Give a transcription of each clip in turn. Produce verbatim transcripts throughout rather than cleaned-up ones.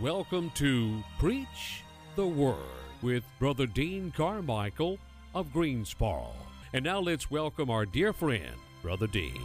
welcome to Preach the Word with Brother Dean Carmichael of Greensboro. And now let's welcome our dear friend, Brother Dean.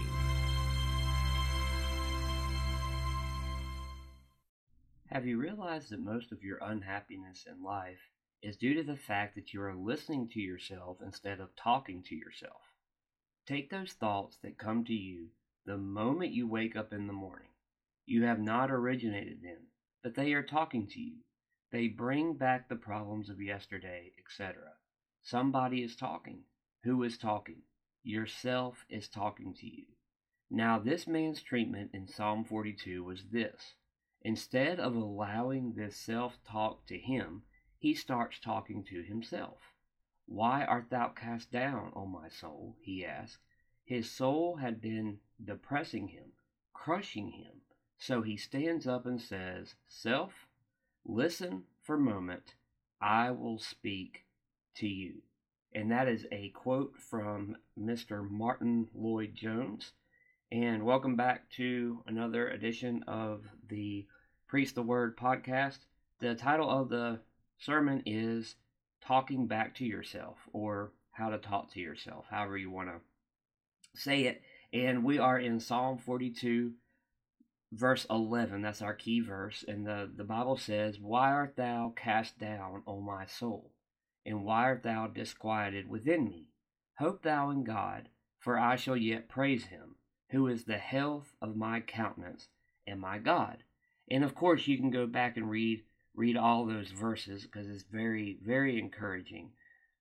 Have you realized that most of your unhappiness in life is due to the fact that you are listening to yourself instead of talking to yourself? Take those thoughts that come to you the moment you wake up in the morning. You have not originated them, but they are talking to you. They bring back the problems of yesterday, et cetera. Somebody is talking. Who is talking? Yourself is talking to you. Now, this man's treatment in Psalm forty-two was this. Instead of allowing this self-talk to him, he starts talking to himself. Why art thou cast down, O my soul? He asked. His soul had been depressing him, crushing him. So he stands up and says, Self, listen for a moment. I will speak to you. And that is a quote from Mister Martin Lloyd-Jones. And welcome back to another edition of the Preach the Word podcast. The title of the sermon is Talking Back to Yourself, or How to Talk to Yourself, however you want to say it. And we are in Psalm forty-two, verse eleven. That's our key verse. And the, the Bible says, Why art thou cast down, O my soul? And why art thou disquieted within me? Hope thou in God, for I shall yet praise him, who is the health of my countenance and my God. And of course, you can go back and read read all those verses because it's very, very encouraging.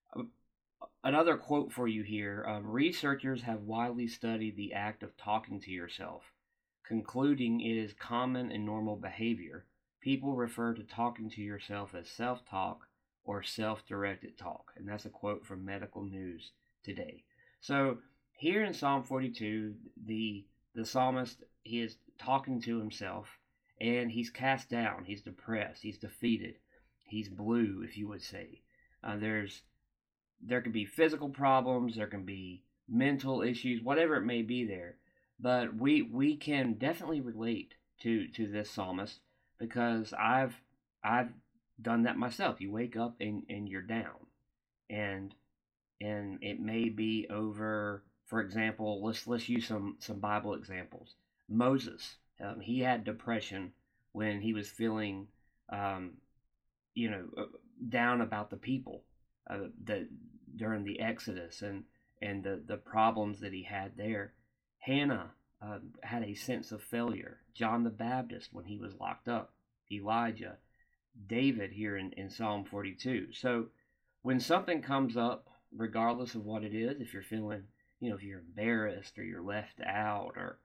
Another quote for you here. Um, Researchers have widely studied the act of talking to yourself, concluding it is common and normal behavior. People refer to talking to yourself as self-talk or self-directed talk. And that's a quote from Medical News Today. So here in Psalm forty-two, the the psalmist, he is talking to himself, and he's cast down, he's depressed, he's defeated, he's blue, if you would say. Uh, there's there can be physical problems, there can be mental issues, whatever it may be there. But we we can definitely relate to to this psalmist because I've I've done that myself. You wake up and, and you're down, and and it may be over. For example, let's let's use some some Bible examples. Moses, um, he had depression when he was feeling, um, you know, down about the people uh, that during the Exodus and and the the problems that he had there. Hannah uh, had a sense of failure. John the Baptist when he was locked up. Elijah. David here in, in Psalm forty-two. So when something comes up, regardless of what it is, if you're feeling, you know, if you're embarrassed or you're left out or,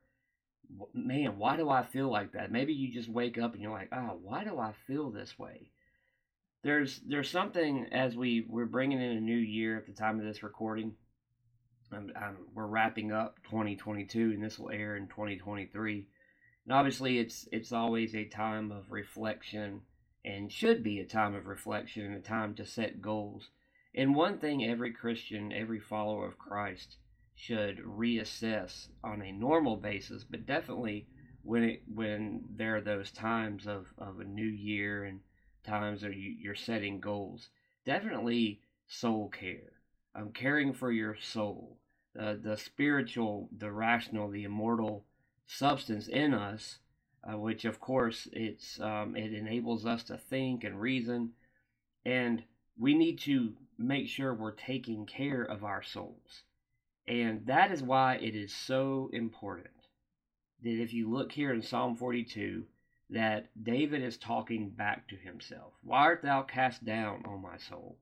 man, why do I feel like that? Maybe you just wake up and you're like, oh, why do I feel this way? There's there's something as we, we're bringing in a new year at the time of this recording. Um, um, we're wrapping up twenty twenty-two, and this will air in twenty twenty-three. And obviously, it's it's always a time of reflection, and should be a time of reflection and a time to set goals. And one thing every Christian, every follower of Christ should reassess on a normal basis, but definitely when it when there are those times of, of a new year and times where you, you're setting goals, definitely soul care. Um, caring for your soul, uh, the spiritual, the rational, the immortal substance in us, uh, which of course it's um, it enables us to think and reason, and we need to make sure we're taking care of our souls. And that is why it is so important that if you look here in Psalm forty-two, that David is talking back to himself. Why art thou cast down, O my soul?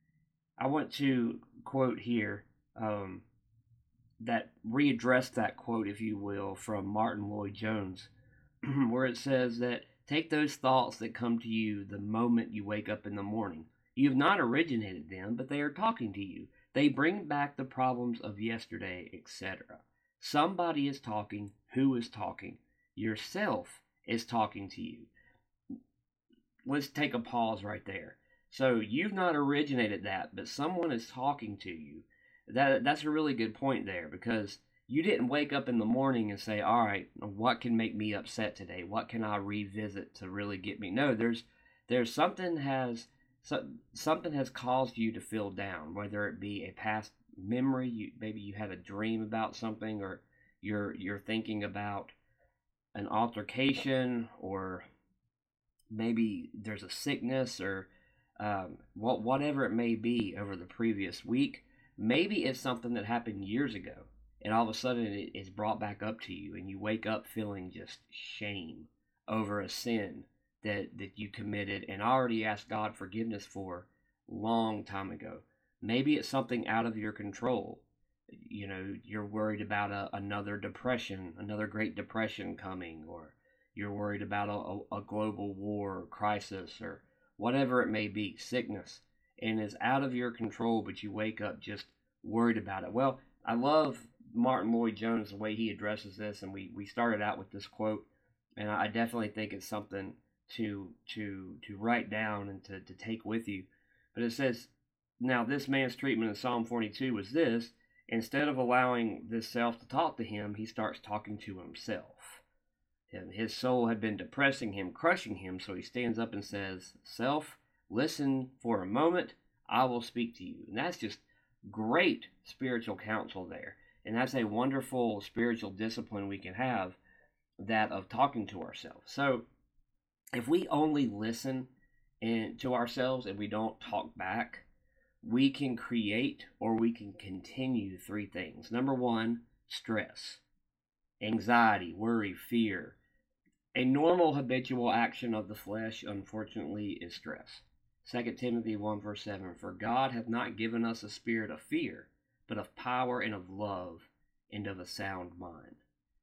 I want to quote here um, that readdress that quote, if you will, from Martin Lloyd-Jones, where it says that take those thoughts that come to you the moment you wake up in the morning. You have not originated them, but they are talking to you. They bring back the problems of yesterday, et cetera. Somebody is talking. Who is talking? Yourself is talking to you. Let's take a pause right there. So you've not originated that, but someone is talking to you. That that's a really good point there, because you didn't wake up in the morning and say, all right, what can make me upset today? What can I revisit to really get me? No, there's there's something has so, something has caused you to feel down, whether it be a past memory, you, maybe you had a dream about something, or you're you're thinking about an altercation, or maybe there's a sickness, or um, what whatever it may be over the previous week. Maybe it's something that happened years ago, and all of a sudden it is brought back up to you, and you wake up feeling just shame over a sin that that you committed and already asked God forgiveness for long time ago. Maybe it's something out of your control. You know, you're worried about a, another depression, another Great Depression coming, or you're worried about a, a, a global war or crisis, or whatever it may be, sickness, and it's out of your control, but you wake up just worried about it. Well, I love Martin Lloyd-Jones, the way he addresses this, and we, we started out with this quote, and I definitely think it's something to to to write down and to, to take with you. But it says, now this man's treatment in Psalm forty-two was this: instead of allowing this self to talk to him, he starts talking to himself. And his soul had been depressing him, crushing him, so he stands up and says, self, listen for a moment, I will speak to you. And that's just great spiritual counsel there. And that's a wonderful spiritual discipline we can have, that of talking to ourselves. So if we only listen and to ourselves and we don't talk back, we can create or we can continue three things. Number one, stress, anxiety, worry, fear. A normal habitual action of the flesh, unfortunately, is stress. Second Timothy one verse seven, for God hath not given us a spirit of fear, but of power and of love and of a sound mind.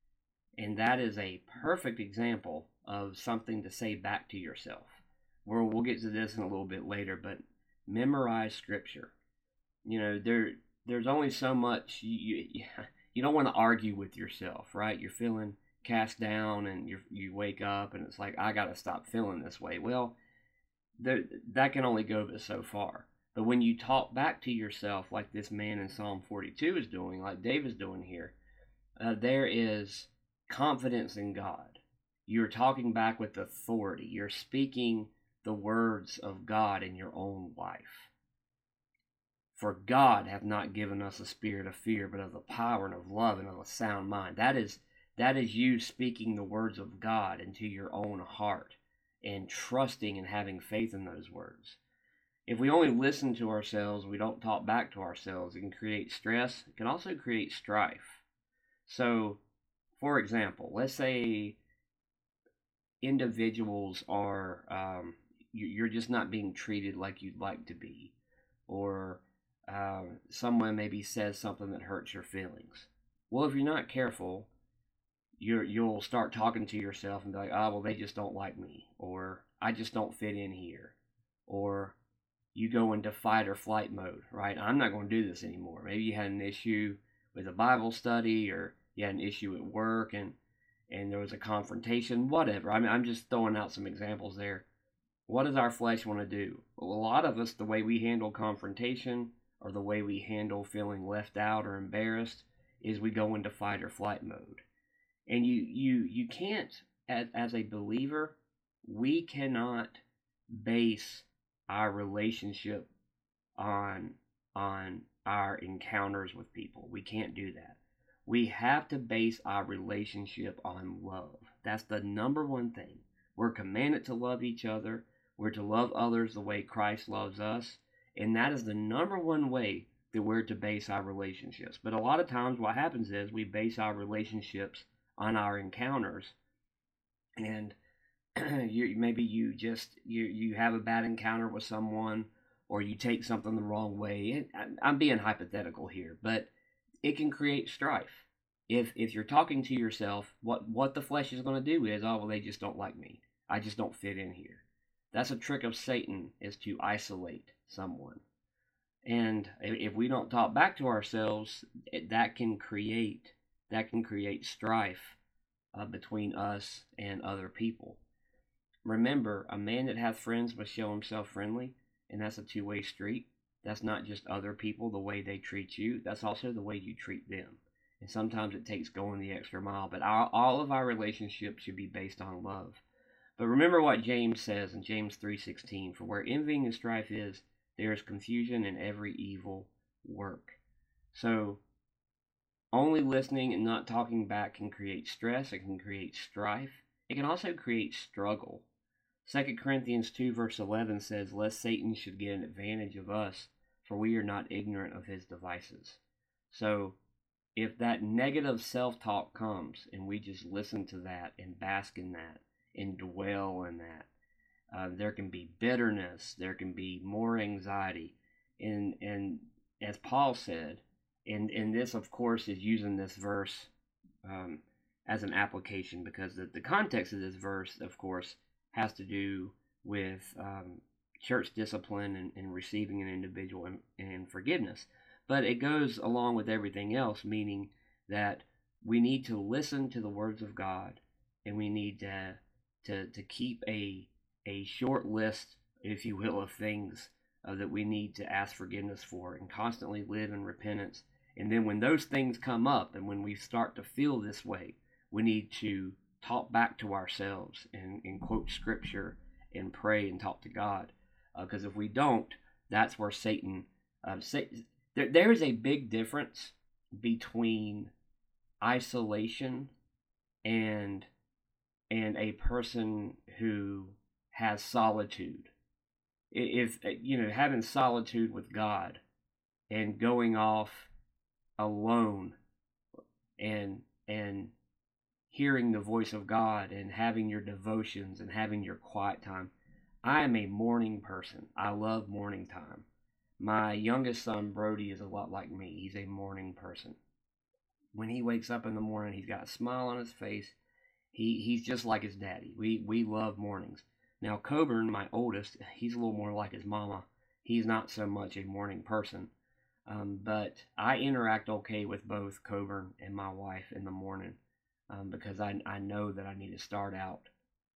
And that is a perfect example of something to say back to yourself. We'll, we'll get to this in a little bit later, but memorize scripture. You know, there there's only so much, you, you, you don't want to argue with yourself, right? You're feeling cast down and you you wake up and it's like, I got to stop feeling this way. Well, there, that can only go but so far. But when you talk back to yourself like this man in Psalm forty-two is doing, like David's doing here, uh, there is confidence in God. You're talking back with authority. You're speaking the words of God in your own life. For God hath not given us a spirit of fear, but of the power and of love and of a sound mind. That is that is you speaking the words of God into your own heart and trusting and having faith in those words. If we only listen to ourselves, we don't talk back to ourselves, it can create stress. It can also create strife. So, for example, let's say individuals are, um, you're just not being treated like you'd like to be, or uh, someone maybe says something that hurts your feelings. Well, if you're not careful, you're, you'll start talking to yourself and be like, oh, well, they just don't like me, or I just don't fit in here, or you go into fight or flight mode, right? I'm not going to do this anymore. Maybe you had an issue with a Bible study, or you had an issue at work, and and there was a confrontation, whatever. I mean, I'm just throwing out some examples there. What does our flesh want to do? Well, a lot of us, the way we handle confrontation or the way we handle feeling left out or embarrassed is we go into fight or flight mode. And you you you can't, as, as a believer, we cannot base our relationship on on our encounters with people. We can't do that. We have to base our relationship on love. That's the number one thing. We're commanded to love each other. We're to love others the way Christ loves us. And that is the number one way that we're to base our relationships. But a lot of times what happens is we base our relationships on our encounters. And you, maybe you just, you, you have a bad encounter with someone, or you take something the wrong way. And I'm being hypothetical here, but it can create strife. If if you're talking to yourself, what, what the flesh is going to do is, oh, well, they just don't like me. I just don't fit in here. That's a trick of Satan, is to isolate someone. And if we don't talk back to ourselves, that can create that can create strife uh, between us and other people. Remember, a man that hath friends must show himself friendly, and that's a two-way street. That's not just other people, the way they treat you. That's also the way you treat them. and sometimes it takes going the extra mile. But our, all of our relationships should be based on love. But remember what James says in James three sixteen, for where envying and strife is, there is confusion in every evil work. So only listening and not talking back can create stress. It can create strife. It can also create struggle. Second Corinthians two verse eleven says, lest Satan should get an advantage of us, for we are not ignorant of his devices. So if that negative self-talk comes and we just listen to that and bask in that and dwell in that, uh, there can be bitterness, there can be more anxiety. And, and as Paul said, and, and this of course is using this verse um, as an application, because the, the context of this verse, of course, has to do with um, church discipline and, and receiving an individual and, and forgiveness. But it goes along with everything else, meaning that we need to listen to the words of God, and we need to to, to keep a a short list, if you will, of things uh, that we need to ask forgiveness for, and constantly live in repentance. And then when those things come up, and when we start to feel this way, we need to talk back to ourselves and, and quote scripture and pray and talk to God. Because uh, if we don't, that's where Satan... Uh, Satan there, there is a big difference between isolation and and a person who has solitude. If, you know, having solitude with God and going off alone and and hearing the voice of God and having your devotions and having your quiet time. I am a morning person. I love morning time. My youngest son, Brody, is a lot like me. He's a morning person. When he wakes up in the morning, he's got a smile on his face. He He's just like his daddy. We, we love mornings. Now, Coburn, my oldest, he's a little more like his mama. He's not so much a morning person. Um, but I interact okay with both Coburn and my wife in the morning. Um, because I, I know that I need to start out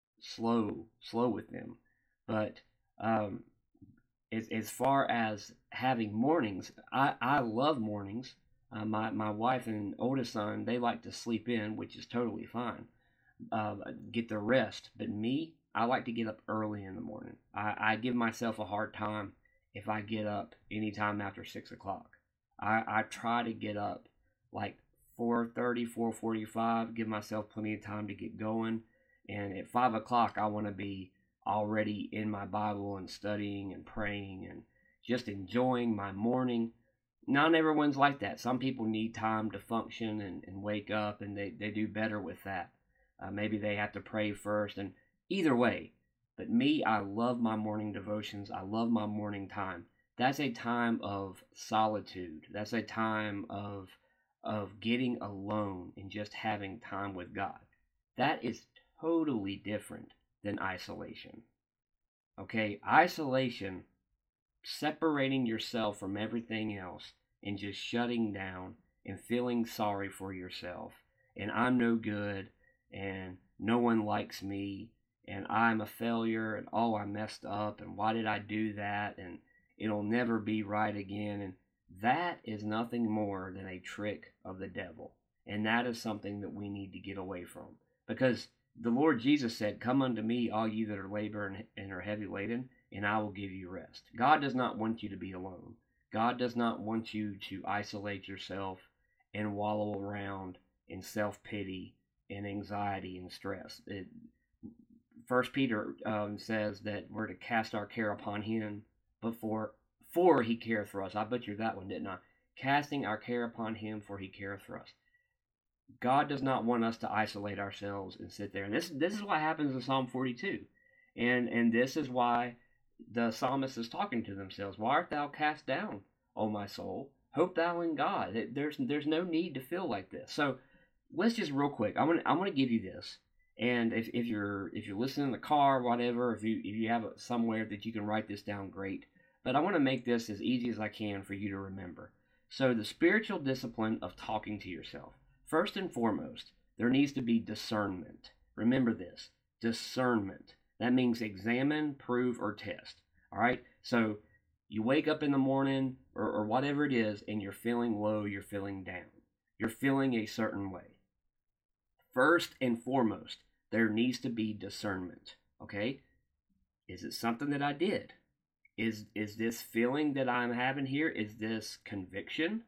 slow, slow with them. But um, as, as far as having mornings, I, I love mornings. Uh, my, my wife and oldest son, they like to sleep in, which is totally fine. Uh, get their rest. But me, I like to get up early in the morning. I, I give myself a hard time if I get up anytime after six o'clock. I, I try to get up like four thirty, four forty-five, give myself plenty of time to get going. And at five o'clock, I want to be already in my Bible and studying and praying and just enjoying my morning. Not everyone's like that. Some people need time to function and, and wake up, and they, they do better with that. Uh, maybe they have to pray first, and either way. But me, I love my morning devotions. I love my morning time. That's a time of solitude. That's a time of of getting alone and just having time with God. That is totally different than isolation. Okay, isolation, separating yourself from everything else and just shutting down and feeling sorry for yourself. And I'm no good, and no one likes me, and I'm a failure, and oh, I messed up, and why did I do that, and it'll never be right again. And that is nothing more than a trick of the devil. And that is something that we need to get away from. Because the Lord Jesus said, come unto me, all you that are labor and are heavy laden, and I will give you rest. God does not want you to be alone. God does not want you to isolate yourself and wallow around in self-pity and anxiety and stress. It, First Peter um, says that we're to cast our care upon him before For he careth for us. I butchered that one, didn't I? Casting our care upon him, for he careth for us. God does not want us to isolate ourselves and sit there. And this this is what happens in Psalm forty-two. And and this is why the psalmist is talking to themselves. Why art thou cast down, O my soul? Hope thou in God. There's there's no need to feel like this. So let's just real quick. I'm gonna I'm gonna give you this. And if, if you're if you're listening in the car, whatever, if you if you have it somewhere that you can write this down, great. But I want to make this as easy as I can for you to remember. So the spiritual discipline of talking to yourself. First and foremost, there needs to be discernment. Remember this, discernment. That means examine, prove, or test. All right? So you wake up in the morning or, or whatever it is, and you're feeling low, you're feeling down. you're feeling a certain way. First and foremost, there needs to be discernment, okay? Is it something that I did? Is is this feeling that I'm having here, is this conviction?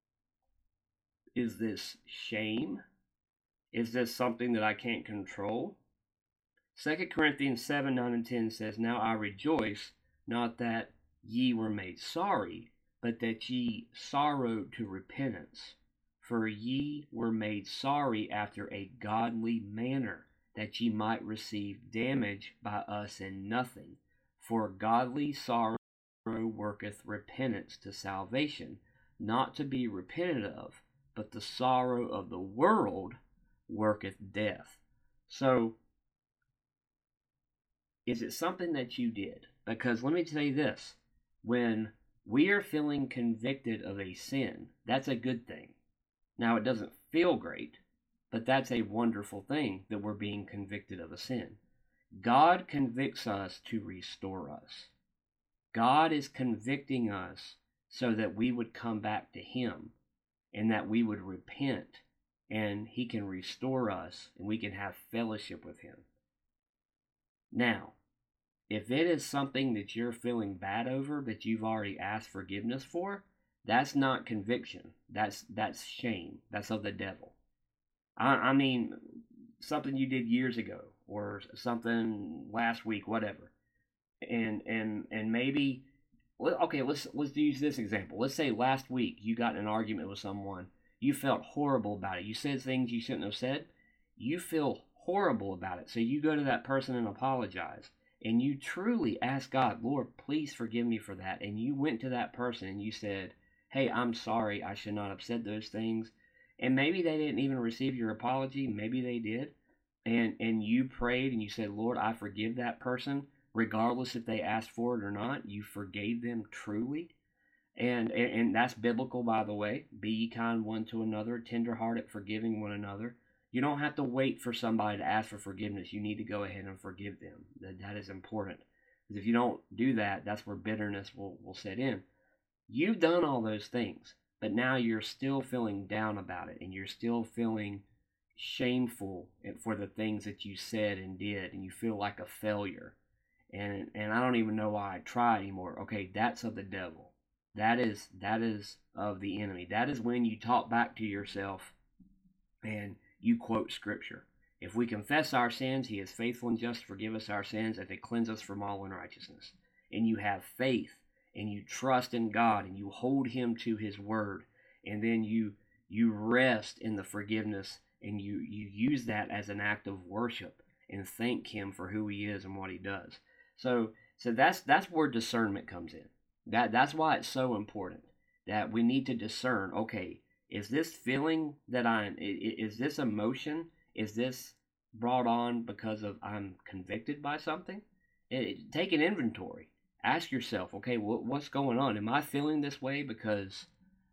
Is this shame? Is this something that I can't control? Second Corinthians seven, nine, and ten says, Now I rejoice, not that ye were made sorry, but that ye sorrowed to repentance. For ye were made sorry after a godly manner, that ye might receive damage by us in nothing. For godly sorrow worketh repentance to salvation, not to be repented of, but the sorrow of the world worketh death. So, is it something that you did? Because let me tell you this, when we are feeling convicted of a sin, that's a good thing. Now, it doesn't feel great, but that's a wonderful thing that we're being convicted of a sin. God convicts us to restore us. God is convicting us so that we would come back to Him and that we would repent, and He can restore us and we can have fellowship with Him. Now, if it is something that you're feeling bad over, but you've already asked forgiveness for, that's not conviction. That's that's shame. That's of the devil. I, I mean, something you did years ago, or something last week, whatever. And and and maybe, okay, let's let's use this example. Let's say last week you got in an argument with someone. You felt horrible about it. You said things you shouldn't have said. You feel horrible about it. So you go to that person and apologize. And you truly ask God, Lord, please forgive me for that. And you went to that person and you said, hey, I'm sorry, I should not have said those things. And maybe they didn't even receive your apology. Maybe they did. And and you prayed and you said, Lord, I forgive that person, regardless if they asked for it or not. You forgave them truly. And, and, and that's biblical, by the way. Be ye kind one to another, tenderhearted, forgiving one another. You don't have to wait for somebody to ask for forgiveness. You need to go ahead and forgive them. That, that is important. Because if you don't do that, that's where bitterness will, will set in. You've done all those things, but now you're still feeling down about it, and you're still feeling shameful for the things that you said and did, and you feel like a failure. And and I don't even know why I try anymore. Okay, that's of the devil. That is that is of the enemy. That is when you talk back to yourself and you quote scripture. If we confess our sins, He is faithful and just to forgive us our sins and to cleanse us from all unrighteousness. And you have faith and you trust in God and you hold Him to His word, and then you you rest in the forgiveness, and you, you use that as an act of worship and thank Him for who He is and what He does. So so that's that's where discernment comes in. That that's why it's so important that we need to discern, okay, is this feeling that I'm, is this emotion, is this brought on because of I'm convicted by something? It, take an inventory. Ask yourself, okay, what, what's going on? Am I feeling this way because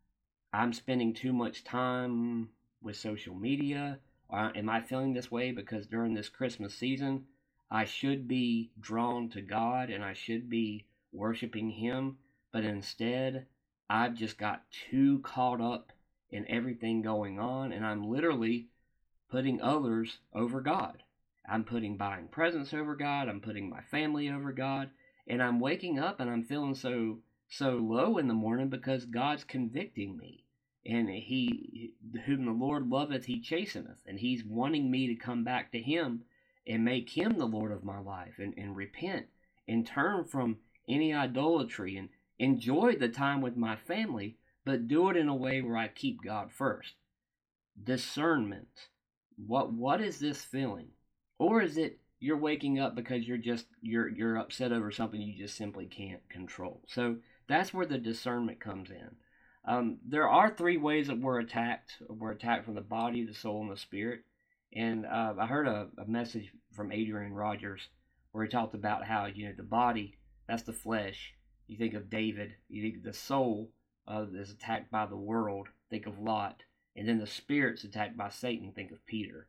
I'm spending too much time with social media? Or am I feeling this way because during this Christmas season, I should be drawn to God and I should be worshiping Him, but instead I've just got too caught up in everything going on, and I'm literally putting others over God. I'm putting buying presents over God. I'm putting my family over God. And I'm waking up and I'm feeling so so low in the morning because God's convicting me. And He, whom the Lord loveth, He chasteneth. And He's wanting me to come back to Him and make Him the Lord of my life, and, and repent and turn from any idolatry and enjoy the time with my family, but do it in a way where I keep God first. Discernment. What what is this feeling? Or is it you're waking up because you're just you're you're upset over something you just simply can't control? So that's where the discernment comes in. Um, there are three ways that we're attacked. We're attacked from the body, the soul, and the spirit. And uh, I heard a, a message from Adrian Rogers where he talked about how, you know, the body, that's the flesh. You think of David. You think the soul uh, is attacked by the world. Think of Lot. And then the spirit's attacked by Satan. Think of Peter.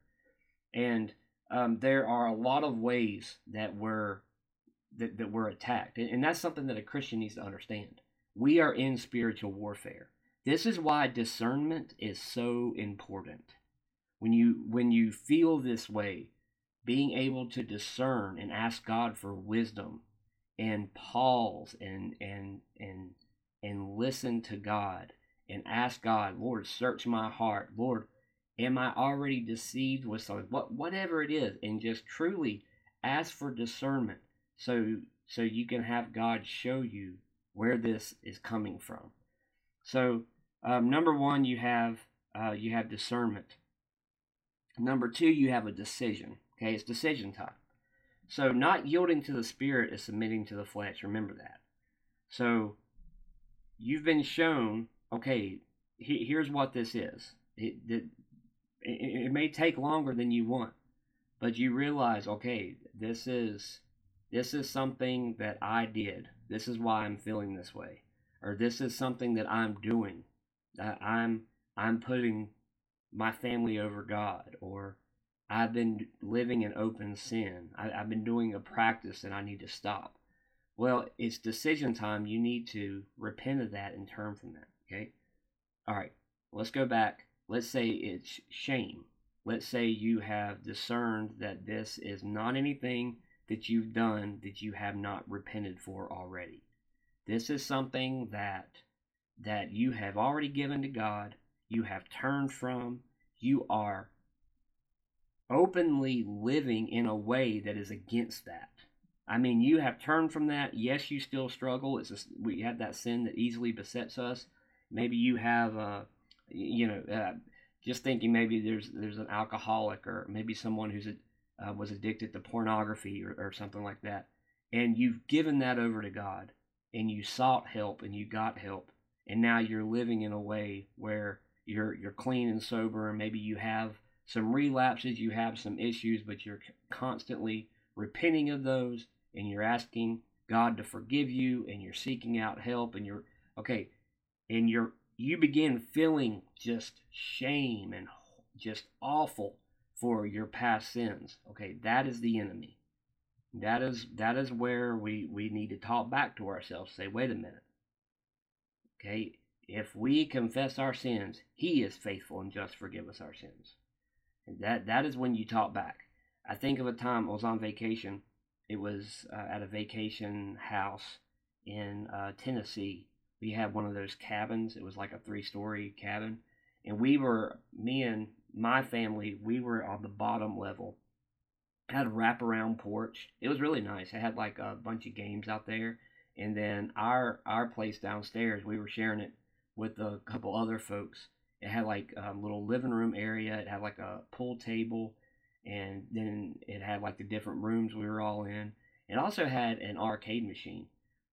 And um, there are a lot of ways that we're that, that we're attacked, and, and that's something that a Christian needs to understand. We are in spiritual warfare. This is why discernment is so important. When you when you feel this way, being able to discern and ask God for wisdom and pause and and and and listen to God and ask God, Lord, search my heart. Lord, am I already deceived with something? What whatever it is, and just truly ask for discernment so so you can have God show you where this is coming from. So um, number one, you have uh, you have discernment. Number two, you have a decision. Okay, it's decision time. So not yielding to the Spirit is submitting to the flesh. Remember that. So you've been shown, okay, he, here's what this is. It, it, it, it may take longer than you want, but you realize, okay, this is this is something that I did. This is why I'm feeling this way, or this is something that I'm doing. I'm I'm putting my family over God, or I've been living in open sin. I, I've been doing a practice that I need to stop. Well, it's decision time. You need to repent of that and turn from that. Okay. All right. Let's go back. Let's say it's shame. Let's say you have discerned that this is not anything that you've done that you have not repented for already. This is something that that you have already given to God. You have turned from. You are openly living in a way that is against that. I mean, you have turned from that. Yes, you still struggle. It's just, we have that sin that easily besets us. Maybe you have, uh, you know, uh, just thinking maybe there's there's an alcoholic, or maybe someone who's uh, was addicted to pornography, or, or something like that, and you've given that over to God, and you sought help, and you got help, and now you're living in a way where you're you're clean and sober, and maybe you have some relapses, you have some issues, but you're constantly repenting of those, and you're asking God to forgive you, and you're seeking out help, and you're okay, and you're you begin feeling just shame and just awful for your past sins. Okay, that is the enemy. That is that is where we we need to talk back to ourselves. Say, wait a minute. Okay, if we confess our sins, He is faithful and just to forgive us our sins. And that that is when you talk back. I think of a time I was on vacation. It was uh, at a vacation house in uh, Tennessee. We had one of those cabins. It was like a three-story cabin. And we were, me and my family, we were on the bottom level. It had a wraparound porch. It was really nice. It had like a bunch of games out there. And then our our place downstairs, we were sharing it with a couple other folks. It had like a little living room area. It had like a pool table. And then it had like the different rooms we were all in. It also had an arcade machine.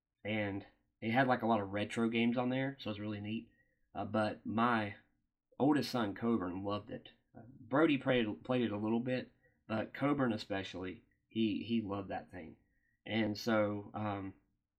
And it had like a lot of retro games on there, so it was really neat. Uh, but my oldest son, Coburn, loved it. Uh, Brody played, played it a little bit, but Coburn especially, he, he loved that thing. And so um,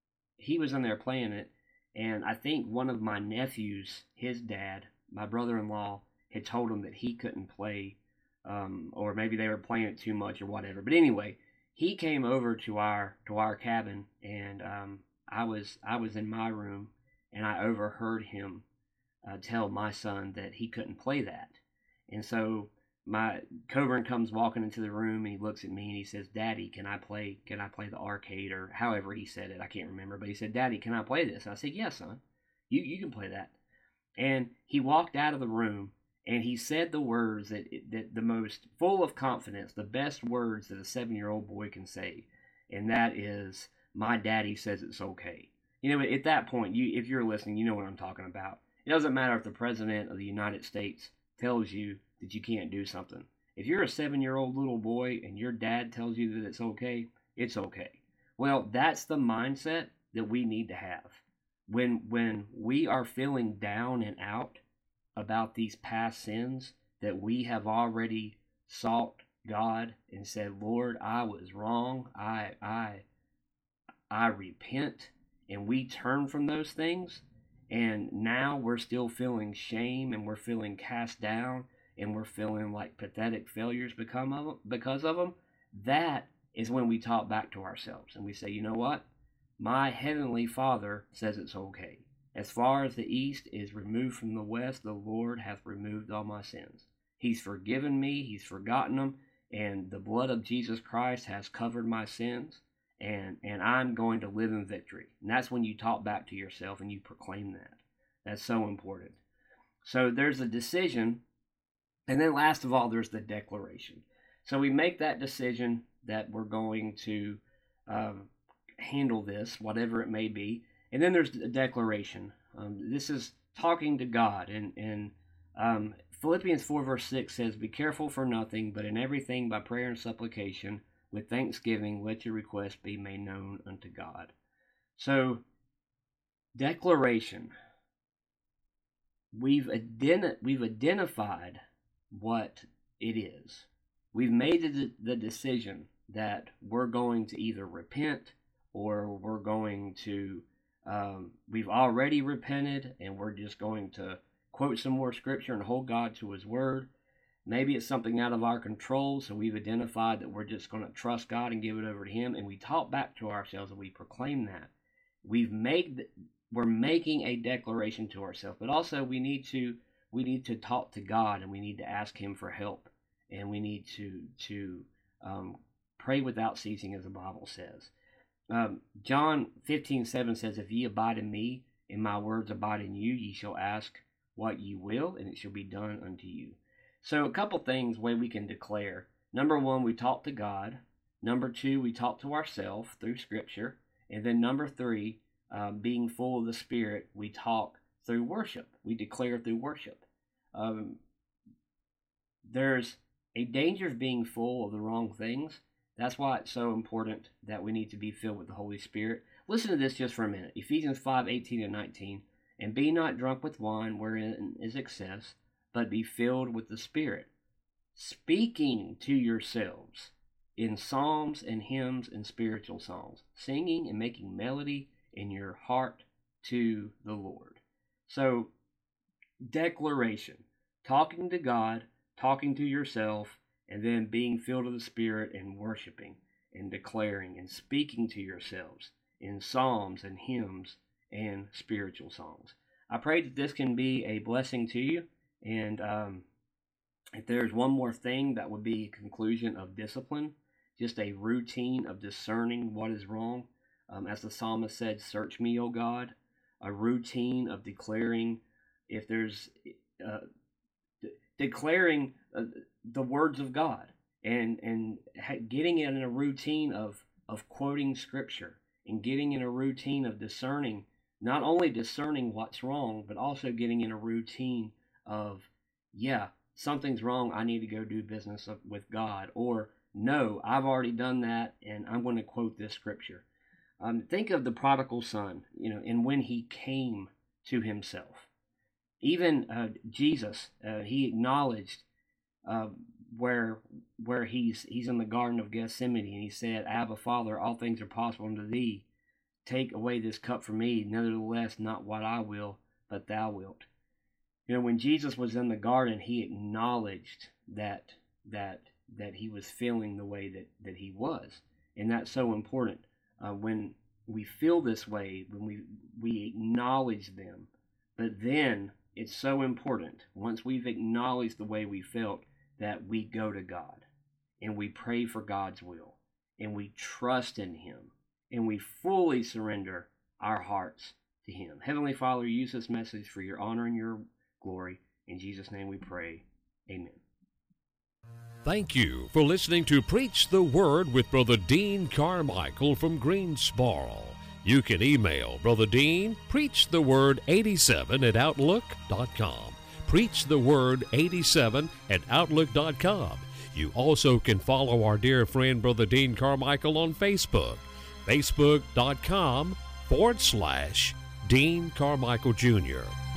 he was in there playing it, and I think one of my nephews, his dad, my brother-in-law, had told him that he couldn't play, um, or maybe they were playing it too much or whatever. But anyway, he came over to our to our cabin, and um, I was I was in my room, and I overheard him uh, tell my son that he couldn't play that. And so my Coburn comes walking into the room, and he looks at me and he says, "Daddy, can I play? Can I play the arcade?" Or however he said it, I can't remember. But he said, "Daddy, can I play this?" And I said, "Yes, son. You you can play that." And he walked out of the room, and he said the words that that the most full of confidence, the best words that a seven-year-old boy can say, and that is, "My daddy says it's okay." You know, at that point, you if you're listening, you know what I'm talking about. It doesn't matter if the president of the United States tells you that you can't do something. If you're a seven-year-old little boy and your dad tells you that it's okay, it's okay. Well, that's the mindset that we need to have. When when we are feeling down and out about these past sins that we have already sought God and said, "Lord, I was wrong. I I I repent," and we turn from those things, and now we're still feeling shame, and we're feeling cast down, and we're feeling like pathetic failures become of them, because of them. That is when we talk back to ourselves and we say, "You know what? My heavenly Father says it's okay." As far as the east is removed from the west, the Lord hath removed all my sins. He's forgiven me, he's forgotten them, and the blood of Jesus Christ has covered my sins, and, and I'm going to live in victory. And that's when you talk back to yourself and you proclaim that. That's so important. So there's a decision, and then last of all, there's the declaration. So we make that decision that we're going to um, handle this, whatever it may be. And then there's the declaration. Um, this is talking to God. And, and um, Philippians four verse six says, "Be careful for nothing, but in everything by prayer and supplication, with thanksgiving, let your requests be made known unto God." So, declaration. We've, identi- we've identified what it is. We've made the, the decision that we're going to either repent or we're going to, um, we've already repented and we're just going to quote some more scripture and hold God to his word. Maybe it's something out of our control, so we've identified that we're just going to trust God and give it over to him, and we talk back to ourselves and we proclaim that. We've made, we're making a declaration to ourselves, but also we need to, we need to talk to God and we need to ask him for help, and we need to, to um, pray without ceasing, as the Bible says. Um, John fifteen seven says, "If ye abide in me, and my words abide in you, ye shall ask what ye will, and it shall be done unto you." So a couple things where we can declare. Number one, we talk to God. Number two, we talk to ourselves through Scripture. And then number three, uh, being full of the Spirit, we talk through worship. We declare through worship. Um, there's a danger of being full of the wrong things. That's why it's so important that we need to be filled with the Holy Spirit. Listen to this just for a minute. Ephesians five eighteen and nineteen. "And be not drunk with wine, wherein is excess, but be filled with the Spirit, speaking to yourselves in psalms and hymns and spiritual songs, singing and making melody in your heart to the Lord." So, declaration, talking to God, talking to yourself, and then being filled with the Spirit and worshiping and declaring and speaking to yourselves in psalms and hymns and spiritual songs. I pray that this can be a blessing to you. And um, if there's one more thing, that would be a conclusion of discipline, just a routine of discerning what is wrong. Um, as the psalmist said, "Search me, O God." A routine of declaring, if there's uh, de- declaring uh, the words of God, and and ha- getting in a routine of of quoting Scripture, and getting in a routine of discerning, not only discerning what's wrong, but also getting in a routine of, yeah, something's wrong, I need to go do business with God, or no, I've already done that and I'm going to quote this scripture. Um, think of the prodigal son, you know, and when he came to himself. Even uh, Jesus, uh, he acknowledged uh, where where he's he's in the Garden of Gethsemane, and he said, "Abba, Father, all things are possible unto thee. Take away this cup from me, nevertheless, not what I will, but thou wilt." You know, when Jesus was in the garden, he acknowledged that that that he was feeling the way that, that he was. And that's so important. Uh, when we feel this way, when we, we acknowledge them, but then it's so important, once we've acknowledged the way we felt, that we go to God and we pray for God's will and we trust in him and we fully surrender our hearts to him. Heavenly Father, use this message for your honor and your glory. In Jesus' name we pray. Amen. Thank you for listening to Preach the Word with Brother Dean Carmichael from Greensboro. You can email Brother Dean, preach the word eighty-seven at outlook dot com. preach the word eighty-seven at outlook dot com. You also can follow our dear friend Brother Dean Carmichael on Facebook, facebook dot com forward slash Dean Carmichael Junior